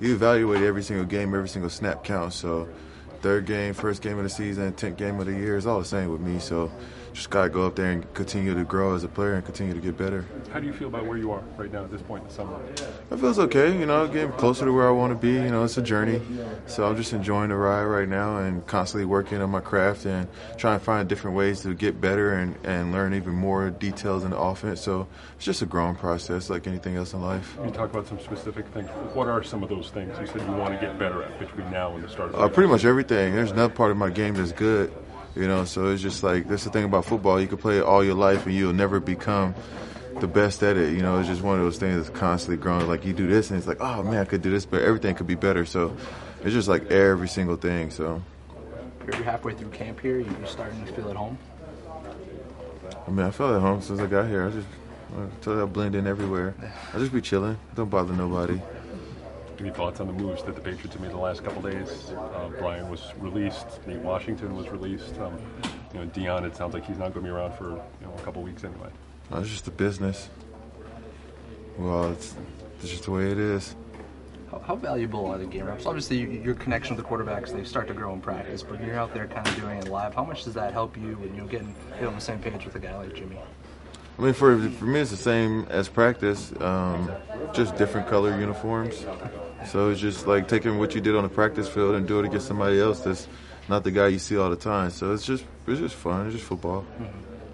you evaluate every single game, every single snap counts. So third game, first game of the season, 10th game of the year is all the same with me. So just got to go up there and continue to grow as a player and continue to get better. How do you feel about where you are right now at this point in the summer? It feels okay, getting closer to where I want to be. It's a journey. So I'm just enjoying the ride right now and constantly working on my craft and trying to find different ways to get better and learn even more details in the offense. So it's just a growing process like anything else in life. You talk about some specific things. What are some of those things you said you want to get better at between now and the start of the Pretty much everything. There's another part of my game that's good. So it's just like, that's the thing about football. You can play it all your life and you'll never become the best at it. It's just one of those things that's constantly growing. Like, you do this and it's like, oh man, I could do this, but everything could be better. So it's just like every single thing. So you're halfway through camp here. You're starting to feel at home. I felt at home since I got here. I blend in everywhere. I just be chilling. Don't bother nobody. Any thoughts on the moves that the Patriots have made the last couple days? Brian was released. Nate Washington was released. Deion, it sounds like he's not going to be around for a couple weeks anyway. It's just a business. Well, it's just the way it is. How valuable are the game reps? Obviously, your connection with the quarterbacks, they start to grow in practice, but you're out there kind of doing it live. How much does that help you when you're getting on the same page with a guy like Jimmy? For me, it's the same as practice, just different color uniforms. So it's just like taking what you did on the practice field and do it against somebody else that's not the guy you see all the time. So it's just fun. It's just football. Mm-hmm.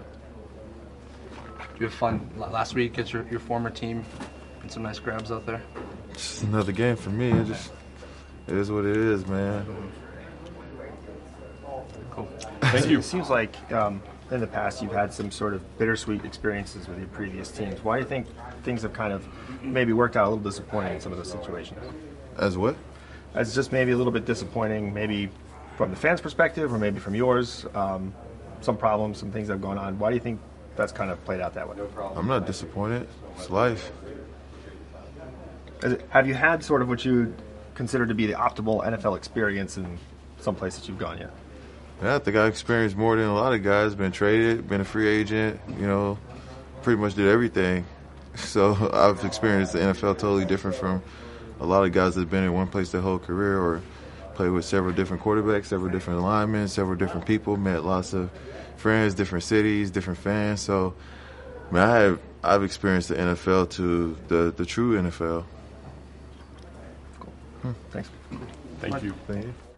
You have fun last week at your former team and some nice grabs out there? It's just another game for me. It is what it is, man. Cool. Thank you. It seems like in the past you've had some sort of bittersweet experiences with your previous teams. Why do you think things have kind of maybe worked out a little disappointing in some of those situations? As what? As just maybe a little bit disappointing, maybe from the fans' perspective or maybe from yours, some problems, some things that have gone on. Why do you think that's kind of played out that way? I'm not disappointed. It's life. Have you had sort of what you consider to be the optimal NFL experience in some place that you've gone yet? Yeah, I think I experienced more than a lot of guys. Been traded, been a free agent, pretty much did everything. So I've experienced the NFL totally different from a lot of guys that have been in one place their whole career or played with several different quarterbacks, several different linemen, several different people, met lots of friends, different cities, different fans. So, I've experienced the NFL to the true NFL. Cool. Thanks. Thank you. Thank you.